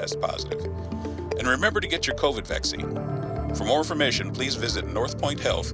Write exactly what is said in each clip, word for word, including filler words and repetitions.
test positive. And remember to get your COVID vaccine. For more information, please visit North Point Health.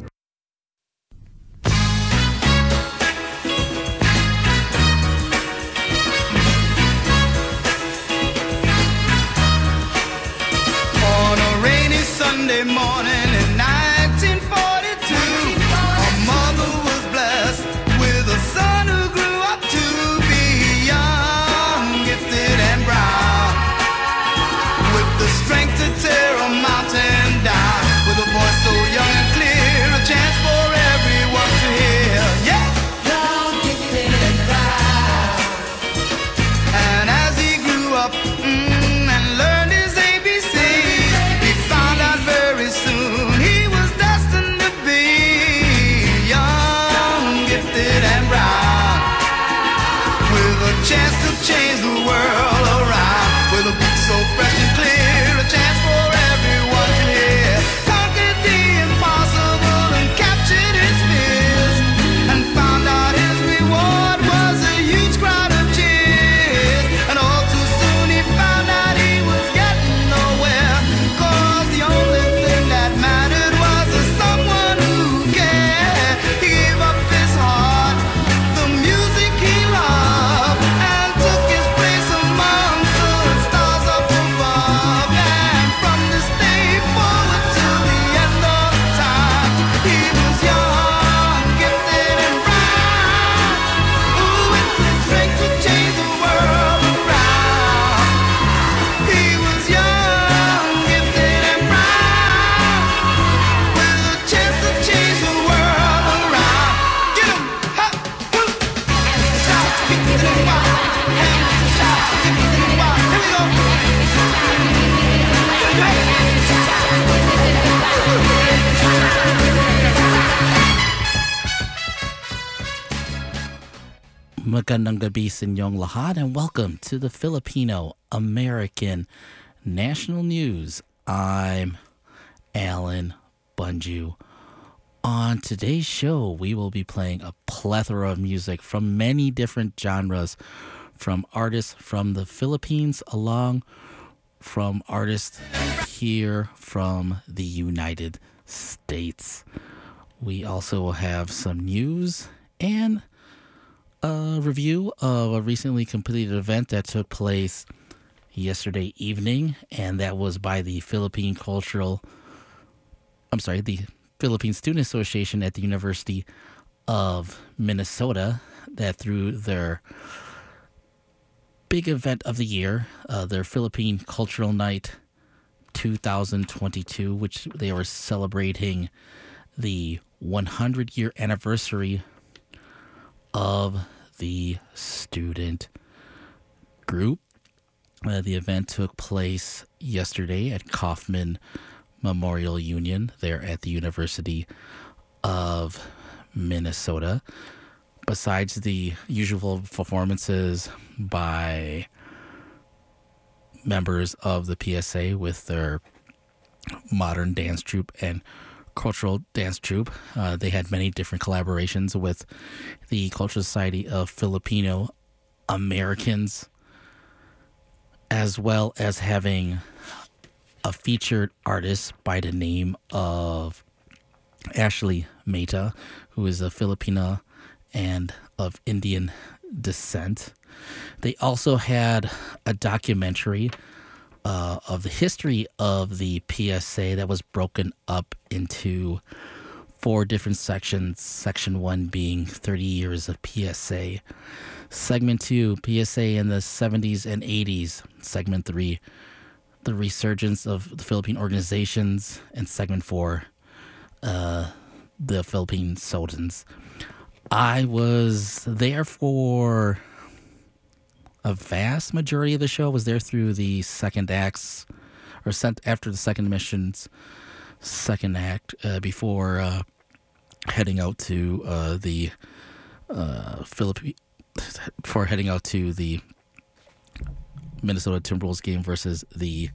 On a rainy Sunday morning in nineteen forty-two, a mother was blessed with a son who grew up to be young, gifted and brown, with the strength to tear a mountain down, with a voice so young and clear, a chance for everyone to hear. Yeah! Young, gifted and brown. And as he grew up mm, and learned his A B C, he found out very soon he was destined to be young, gifted and brown, with a chance to change the world around, with a beat so fresh and clear, a chance for everyone to hear. Conquered the impossible and captured his fears, and found out his reward was a huge crowd of cheers. And all too soon he found out he was getting nowhere, 'cause the only thing that mattered was a someone who cared. He gave up his heart, the music he loved, and took his place among the stars up above. And from this day forward till the end of time, he was young, gifted and brown, ooh, with the strength to change the world around. He was young, gifted and brown, with a chance to change the world around. Get 'em, ha, woo. Shout, gifted and wild. Hands, shout, gifted and wild. Here we go. Magandang gabi sa inyong lahat, and welcome to the Filipino American National News. I'm Alan Bunju. On today's show, we will be playing a plethora of music from many different genres, from artists from the Philippines along from artists here from the United States. We also will have some news and a review of a recently completed event that took place yesterday evening, and that was by the Philippine Cultural, I'm sorry, the Philippine Student Association at the University of Minnesota, that through their big event of the year, uh, their Philippine Cultural Night two thousand twenty-two, which they were celebrating the one hundred year anniversary of the student group. Uh, the event took place yesterday at Kauffman Memorial Union there at the University of Minnesota. Besides the usual performances by members of the P S A with their modern dance troupe and cultural dance troupe, uh, they had many different collaborations with the Cultural Society of Filipino Americans, as well as having a featured artist by the name of Ashley Mehta, who is a Filipina and of Indian descent. They also had a documentary uh, of the history of the P S A that was broken up into four different sections. Section one being thirty years of P S A. Segment two, P S A in the seventies and eighties. Segment three, the resurgence of the Philippine organizations. And segment four, uh, the Philippine Sultans. I was there for a vast majority of the show. I was there through the second acts, or sent after the second mission's second act, uh, before uh, heading out to uh, the uh, Philippine, before heading out to the Minnesota Timberwolves game versus the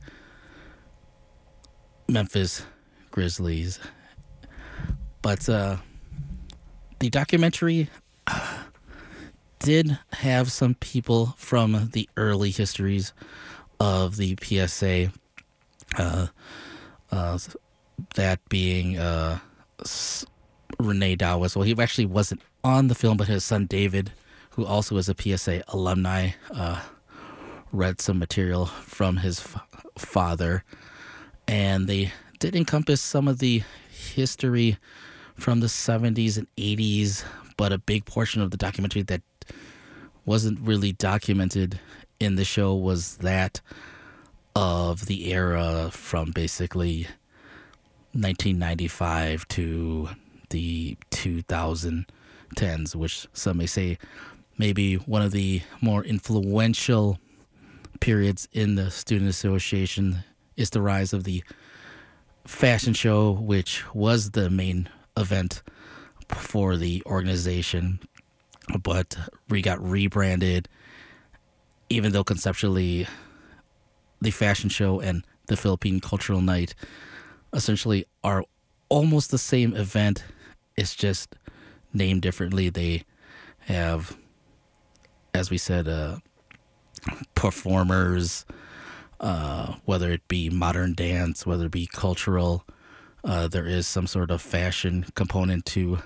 Memphis Grizzlies. But uh, the documentary did have some people from the early histories of the P S A, uh, uh, that being uh, Renee Dawes. Well, he actually wasn't on the film, but his son David, who also is a P S A alumni, uh, read some material from his f- father, and they did encompass some of the history from the seventies and eighties, but a big portion of the documentary that wasn't really documented in the show was that of the era from basically nineteen ninety-five to the twenty tens, which some may say maybe one of the more influential periods in the Student Association is the rise of the fashion show, which was the main event for the organization, but we got rebranded, even though conceptually the fashion show and the Philippine Cultural Night essentially are almost the same event. It's just named differently. They have, as we said, uh, performers, uh, whether it be modern dance, whether it be cultural. Uh, there is some sort of fashion component to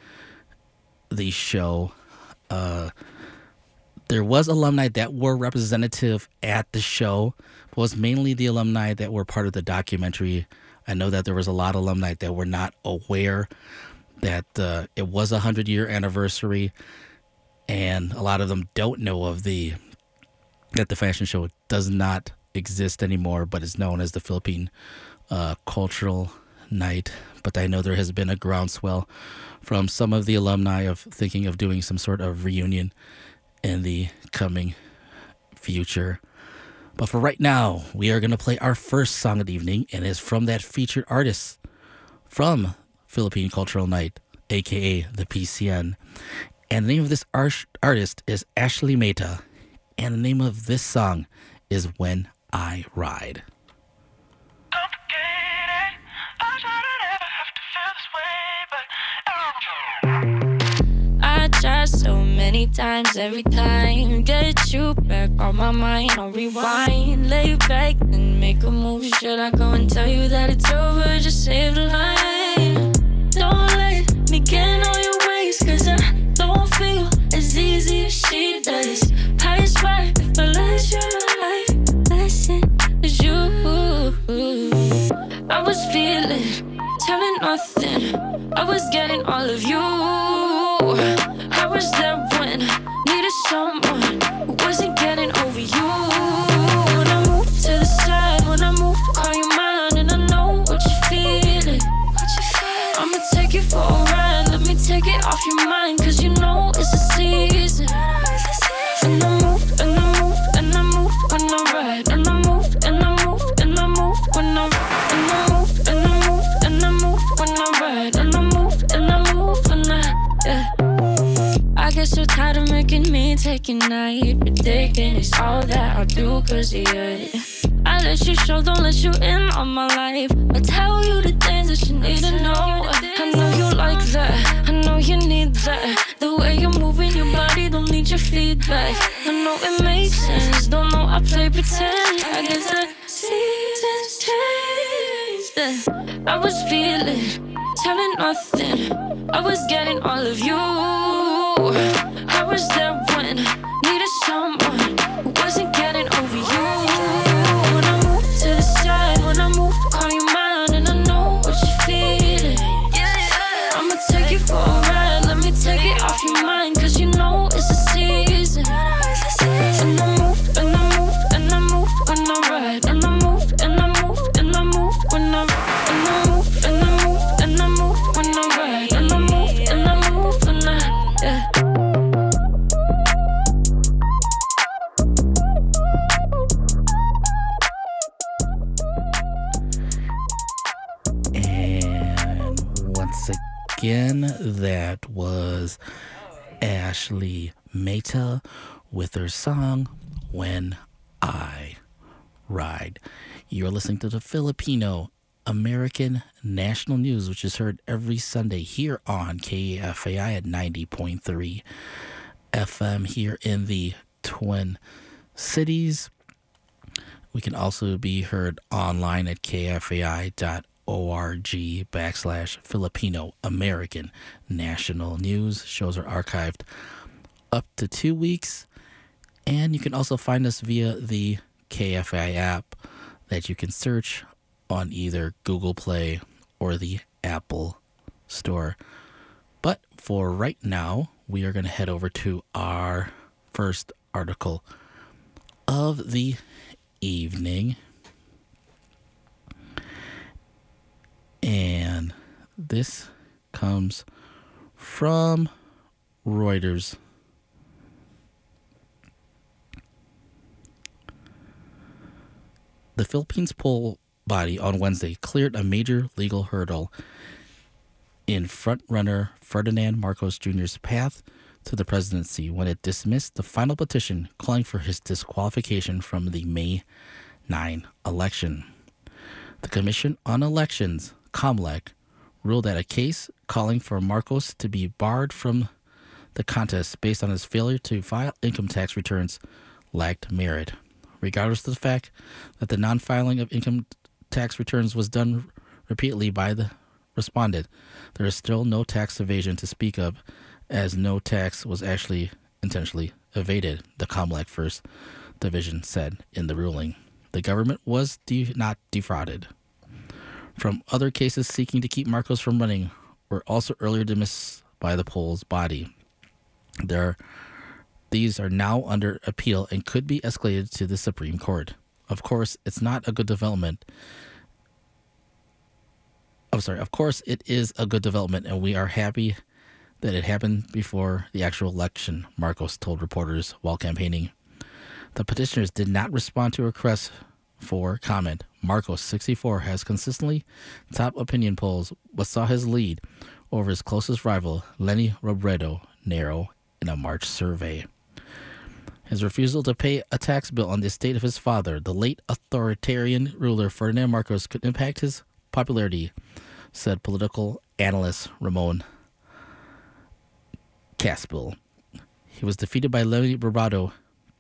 the show. Uh, there was alumni that were representative at the show, but it was mainly the alumni that were part of the documentary. I know that there was a lot of alumni that were not aware that uh, it was a hundred-year anniversary, and a lot of them don't know of the that the fashion show does not exist anymore, but is known as the Philippine uh, Cultural Night. But I know there has been a groundswell from some of the alumni of thinking of doing some sort of reunion in the coming future. But for right now, we are going to play our first song of the evening, and it's from that featured artist from Philippine Cultural Night, aka the P C N. And the name of this art- artist is Ashley Mehta, and the name of this song is When I Ride. I try so many times, every time get you back on my mind. I'll rewind, lay back and make a move. Should I go and tell you that it's over? Just save the line. Don't let me get in all your ways, cause I don't feel as easy as she does. I swear if I let you life lesson is you. I was feeling, telling nothing. I was getting all of you. I was there when needed someone who wasn't getting over you. When I move to the side, when I move, call you mine, and I know what you're feeling. I'ma take you for a ride, let me take it off your mind, cause you know it's a season. And I move, and I move, and I move when I ride. And I move, and I move, and I move when I ride. And I move, and I move, and I move when I ride. And I move, and I move when I, yeah. I get so tired of making me take a night, predicting it's all that I do cause of you. I let you show, don't let you in on my life. I tell you the things that you need to know. I know you like that, I know you need that. The way you're moving your body, don't need your feedback. I know it makes sense, don't know I play pretend. I guess the seasons changed. I was feeling, telling nothing. I was getting all of you. I was there when needed someone who wasn't getting over you. When I move to the side, when I move, call you mine, and I know what you're feeling. I'ma take you for a ride, let me take it off your mind, cause you know it's a season. And I move, and I move, and I move when I ride. And I move, and I move, and I move when I ride. And I move, and I move, and I move when I ride. And I move, and I move when I, yeah. Again, that was Ashley Mehta with her song When I Ride. You're listening to the Filipino American National News, which is heard every Sunday here on K A F A I at ninety point three F M here in the Twin Cities. We can also be heard online at kfai.org backslash Filipino American National News. Shows are archived up to two weeks. And you can also find us via the K F I app that you can search on either Google Play or the Apple Store. But for right now, we are going to head over to our first article of the evening. And this comes from Reuters. The Philippines poll body on Wednesday cleared a major legal hurdle in frontrunner Ferdinand Marcos Junior's path to the presidency when it dismissed the final petition calling for his disqualification from the May ninth election. The Commission on Elections, COMELEC, ruled that a case calling for Marcos to be barred from the contest based on his failure to file income tax returns lacked merit. Regardless of the fact that the non-filing of income tax returns was done repeatedly by the respondent, there is still no tax evasion to speak of, as no tax was actually intentionally evaded, the COMELEC First Division said in the ruling. The government was de- not defrauded. From other cases seeking to keep Marcos from running were also earlier dismissed by the polls body. There are These are now under appeal and could be escalated to the Supreme Court. Of course, it's not a good development. I'm sorry. Of course, it is a good development, and we are happy that it happened before the actual election, Marcos told reporters while campaigning. The petitioners did not respond to a request for comment. Marcos, sixty-four, has consistently topped opinion polls, but saw his lead over his closest rival, Leni Robredo, narrow in a March survey. His refusal to pay a tax bill on the estate of his father, the late authoritarian ruler Ferdinand Marcos, could impact his popularity, said political analyst Ramon Caspil. He was defeated by Leni Robredo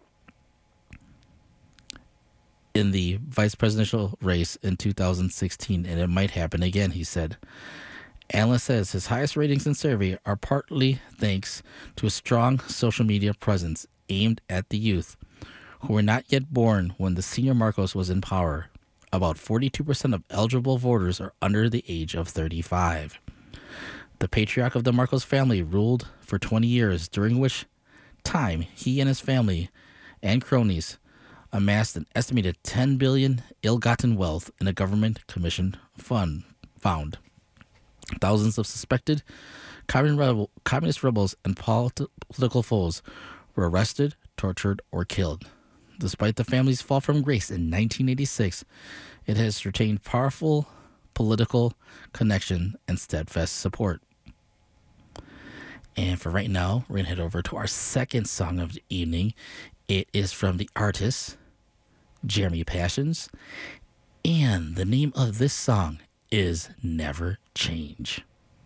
in the vice presidential race in two thousand sixteen, and it might happen again, he said. Analyst says his highest ratings in survey are partly thanks to a strong social media presence aimed at the youth, who were not yet born when the senior Marcos was in power. About forty-two percent of eligible voters are under the age of thirty-five. The patriarch of the Marcos family ruled for twenty years, during which time he and his family and cronies amassed an estimated ten billion dollars ill-gotten wealth in a government-commissioned fund found. Thousands of suspected communist rebels and political foes were arrested, tortured, or killed. Despite the family's fall from grace in nineteen eighty-six, it has retained powerful political connection and steadfast support. And for right now, we're going to head over to our second song of the evening. It is from the artist Jeremy Passions, and the name of this song is Never Change.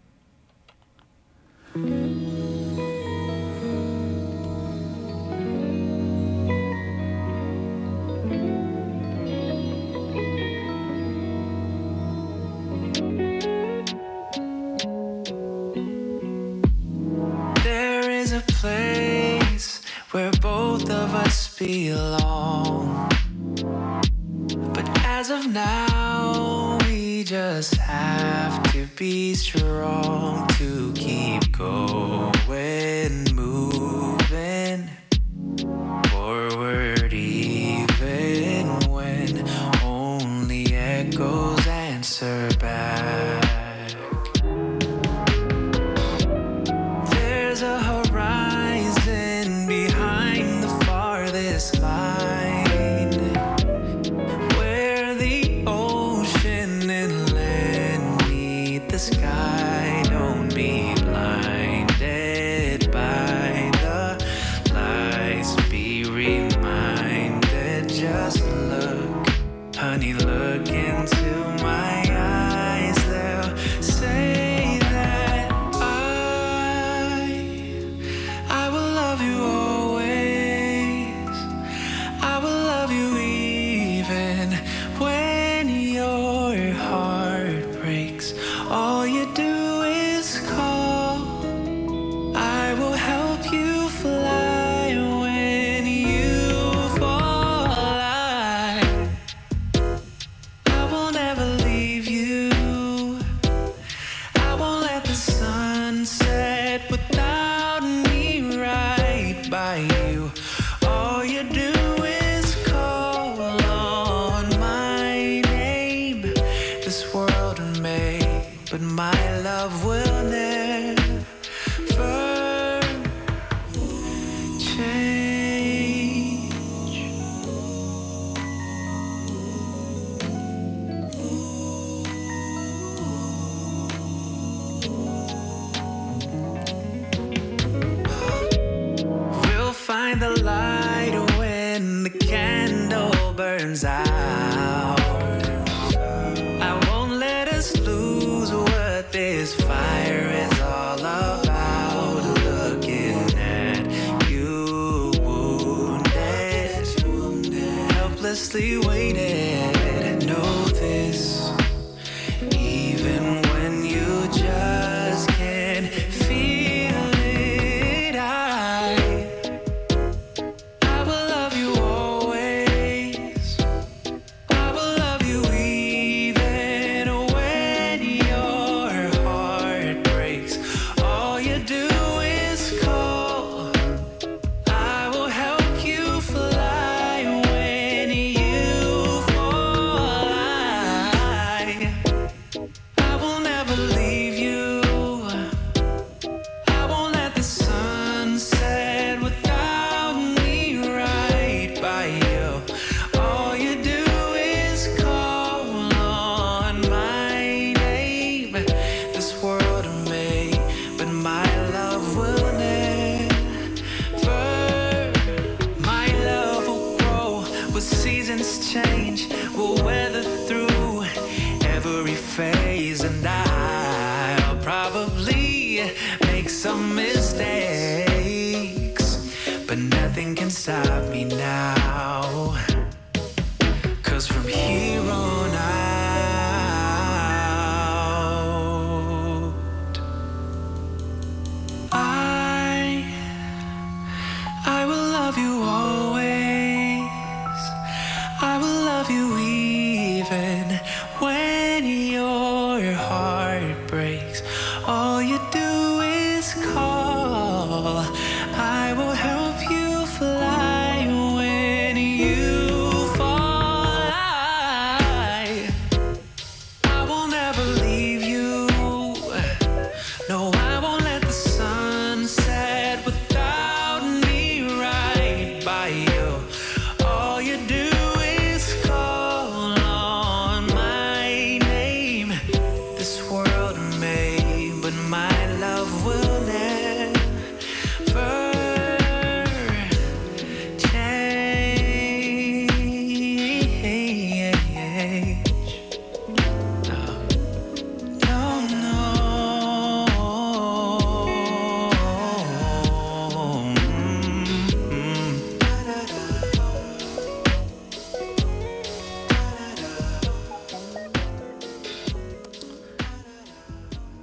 There is a place where both of us belong, but as of now, we just have to be strong to keep going, moving forward, even when only echoes answer back. There's a horizon behind the farthest line, where the ocean and land meet the sky. Don't be blinded by the lights, be reminded. Just look, honey, look into my eyes. They'll say that I, I will love you always. I will love you even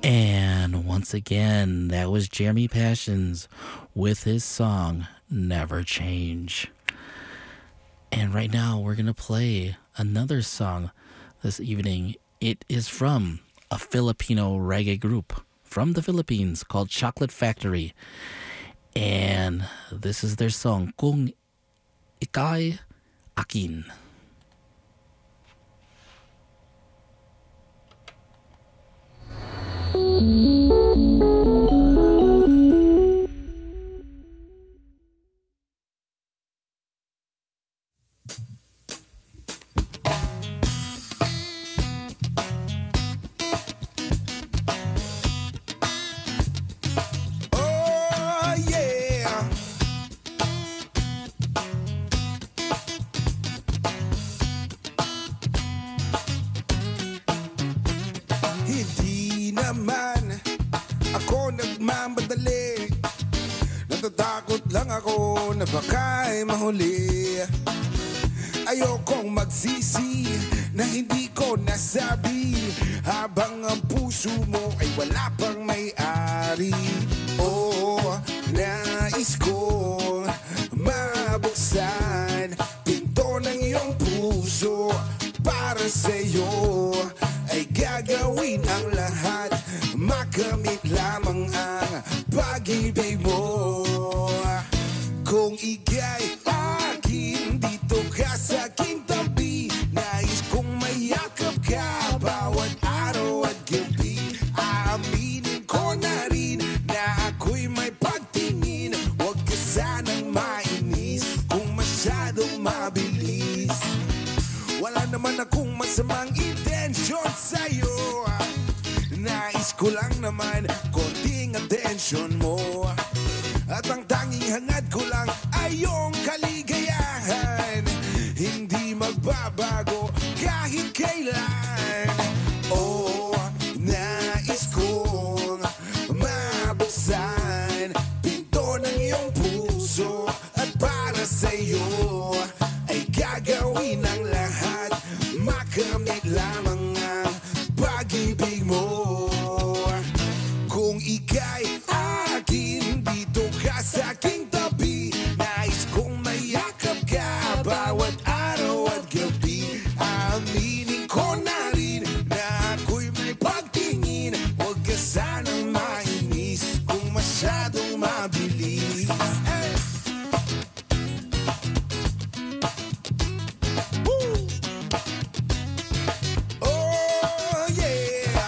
And once again, that was Jeremy Passions with his song, Never Change. And right now, we're going to play another song this evening. It is from a Filipino reggae group from the Philippines called Chocolate Factory. And this is their song, Kung Ika'y Akin. Oh, yeah. Hindi naman ako nagmamadali. Natatakot lang ako na baka'y mahuli. Ayokong magsisi na hindi ko nasabi habang ang puso mo ay wala pang may-ari. Oh, nais kong mabuksan pinto ng iyong puso para sa'yo ay gagawin ang lahat, makamit lamang ang pag-ibig mo. Kung ika'y akin, dito ka sa aking tabi. Nais kong mayakap ka bawat araw at gabi. Aaminin ko na rin na ako'y may pagtingin. Huwag ka sanang mainis kung masyadong mabilis. Wala naman akong masamang intensyon sa'yo. Nais ko lang naman konting atensyon mo. At ang tanging hangad ko lang ay iyong kaligayahan. Hindi magbabago kahit kailan. Oh, nais kong mabuksan pinto ng iyong puso. At para sa'yo ay gagawin ang lahat, makamit lamang ang pag-ibig mo. Kung ika'y akin, dito ka sa aking tabi. Nais kong mayakap ka bawat araw at gabi. Aminin ko na rin na ako'y may pagtingin. Huwag ka sanang mainis kung masyadong mabilis. Hey! Woo! Oh, yeah!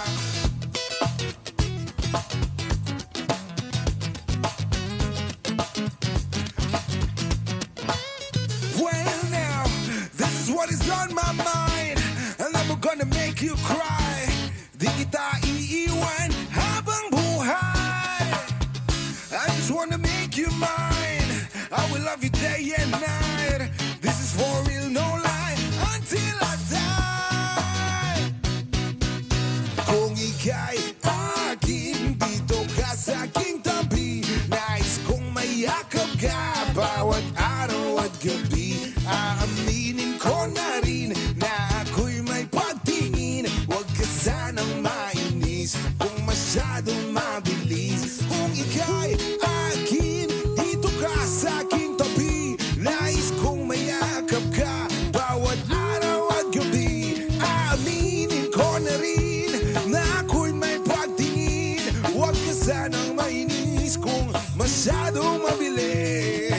Well now, this is what is on my mind, and I'm gonna make you cry. Di kita iiwan habang buhay. I just wanna make you mine. I will love you day and night. This is for real, no lie, until I die. Kung ika'y akin, dito ka sa aking tabi. Nais kong mayakap ka bawat araw at gabi. Aaminin ko na rin na ako'y may pagtingin. Huwag ka sanang mainis kung masyadong mabilis. Kung ika'y akin, dito ka sa aking tabi. Nais kong mayakap ka bawat araw at gabi. Aaminin ko na rin na ako'y may pagtingin. Huwag ka sanang mainis kung masyadong mabilis.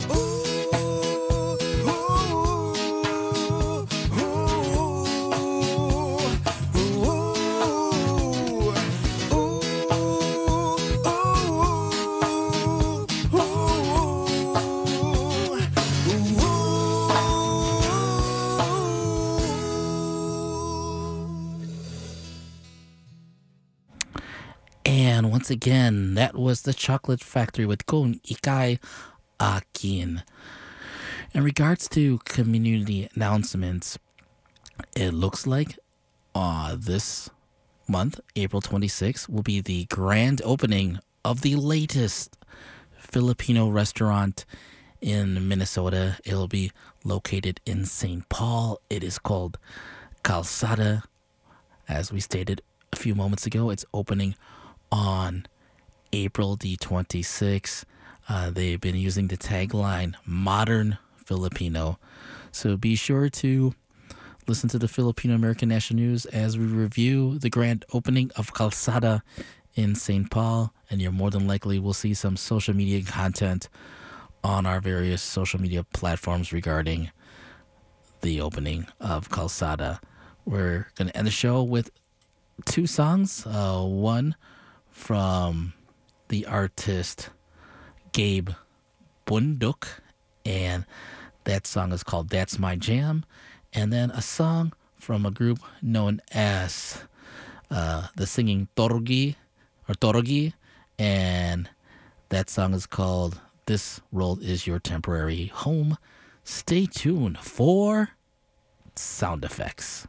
And once again, that was the Chocolate Factory with Kung Ika'y Akin. In regards to community announcements, it looks like uh, this month, April twenty-sixth, will be the grand opening of the latest Filipino restaurant in Minnesota. It'll be located in Saint Paul. It is called Calzada, as we stated, few moments ago. It's opening on April the twenty-sixth. Uh, they've been using the tagline Modern Filipino. So be sure to listen to the Filipino American National News as we review the grand opening of Calzada in Saint Paul. And you're more than likely will see some social media content on our various social media platforms regarding the opening of Calzada. We're going to end the show with two songs. Uh, one from the artist Gabe Bunduk, and that song is called That's My Jam. And then a song from a group known as uh, the singing Torogi, or Torogi, and that song is called This World Is Your Temporary Home. Stay tuned for sound effects.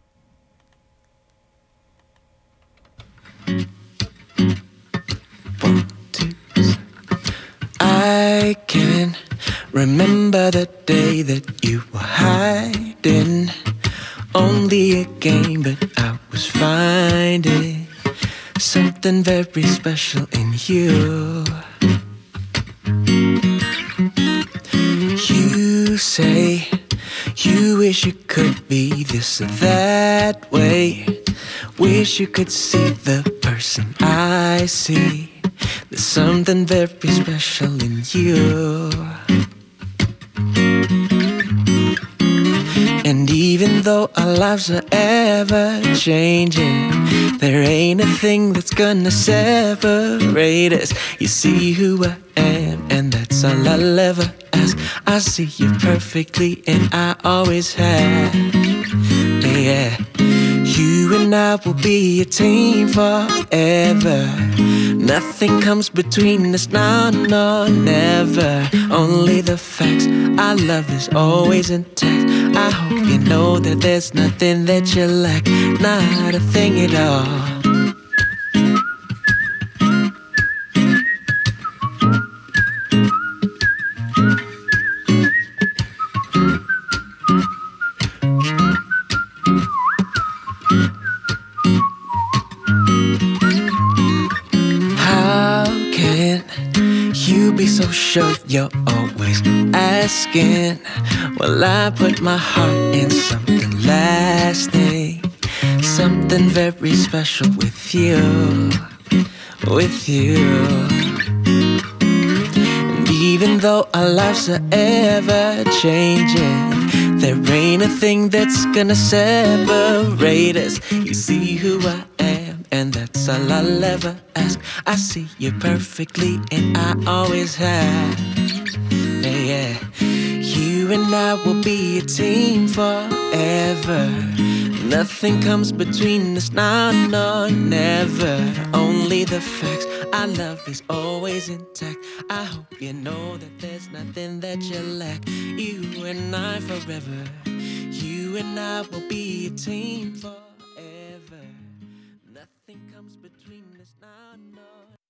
I can remember the day that you were hiding. Only a game, but I was finding something very special in you. You say you wish you could be this or that way. Wish you could see the person I see. There's something very special in you. And even though our lives are ever changing, there ain't a thing that's gonna separate us. You see who I am, and that's all I'll ever ask. I see you perfectly, and I always have. Yeah, you and I will be a team forever. Nothing comes between us, no, no, never. Only the facts, our love is always intact. I hope you know that there's nothing that you lack, not a thing at all. So sure you're always asking. Well, I put my heart in something lasting, something very special with you, with you. And even though our lives are ever changing, there ain't a thing that's gonna separate us. You see who I am, and that's all I'll ever ask. I see you perfectly, and I always have. Yeah, yeah. You and I will be a team forever. Nothing comes between us, no, no, never. Only the facts, our love is always intact. I hope you know that there's nothing that you lack. You and I forever. You and I will be a team forever. Nothing comes between us, no, no.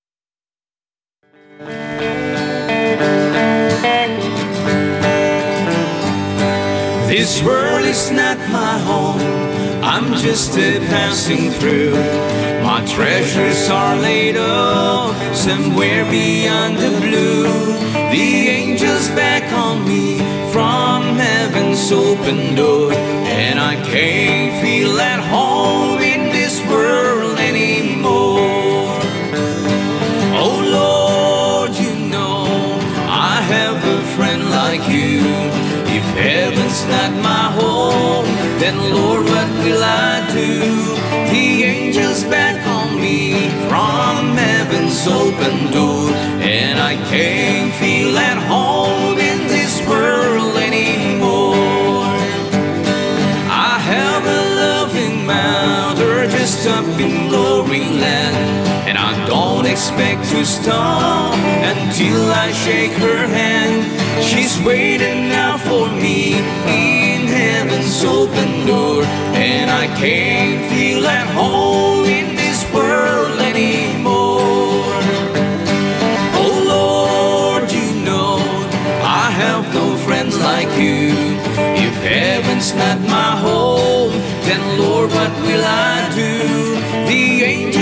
This world is not my home, I'm just a passing through. My treasures are laid up somewhere beyond the blue. The angels beckon me from heaven's open door, and I can't feel at home in this world anymore. Oh Lord, you know I have a friend like you. If heaven's not my home, then Lord, what will I do? The angels beckon me from heaven's open door, and I can't feel at home in this world anymore. I have a loving mother just up in glory land, and I don't expect to stop until I shake her hand. She's waiting now for me in heaven's open door, and I can't feel at home in this world anymore. Oh Lord, you know I have no friends like you. If heaven's not my home, then Lord, what will I do? The angels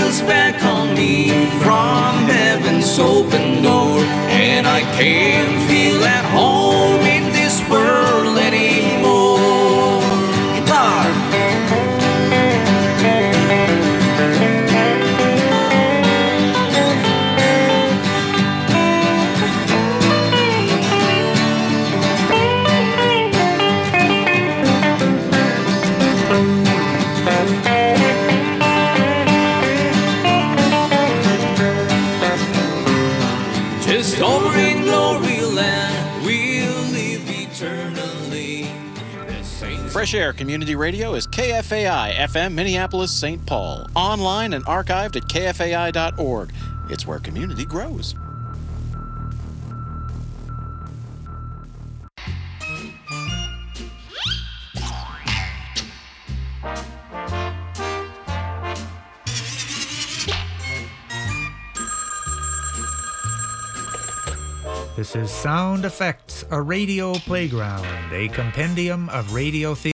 me from heaven's open door, and I can't feel at home in this world anymore. Guitar. Just over in glory land, we'll live eternally. Fresh Air Community Radio is K F A I F M Minneapolis, Saint Paul. Online and archived at K F A I dot org. It's where community grows. This is Sound Effects, a radio playground, a compendium of radio theater.